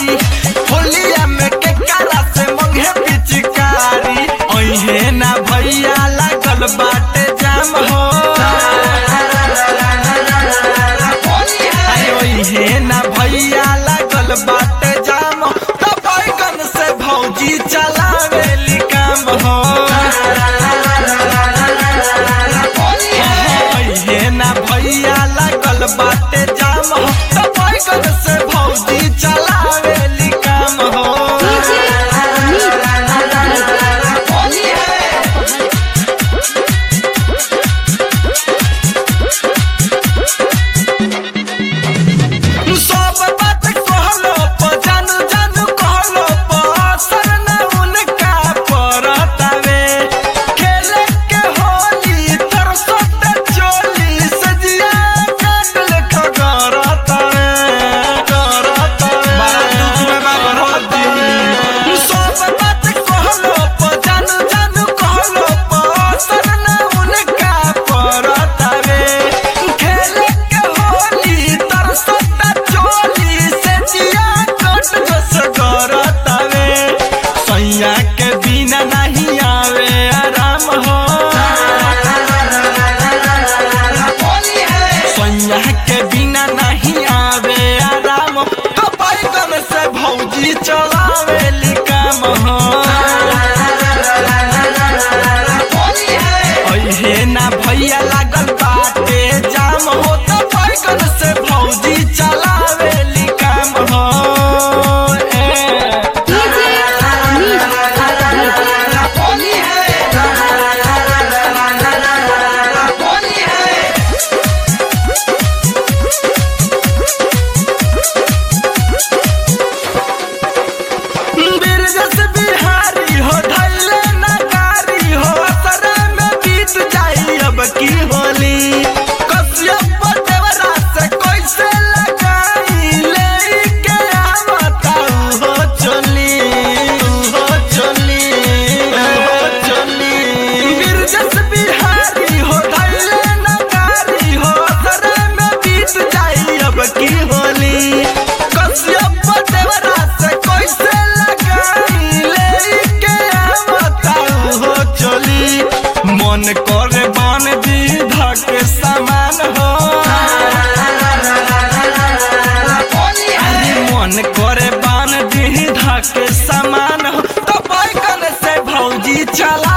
भारी होलिया में के कारा से मंगे पिचकारी ओहे ना भैया लागल बाटे जाम हो ओहे ना भैया लागल बाटे जाम तो बैगन से भौजी चलावेली काम हो ओहे ना भैया लागल बाटे जाम हो तो बैगन से भौजी चलावेली काम हो के बिना नहीं आवे आराम हो सैया के बिना नहीं आवे आराम तो बैगन से भौजी चलावेली काम हो ओहे ना भैया लागल बाटे जाम हो तो बैगन से भौजी चलावेली काम हो की होली कसियप देवरा से कैसे लगाई लेके आवता हो चली बिरजस बिहारी हो धैले नगारी हो सरे में बीत जाई अब की होली कसियप देवरा से कैसे लगाई लेके आवता हो चली मन करे बन दीधा के समान हो मन करे बन दीधा के समान हो तो बैगन से भौजी चला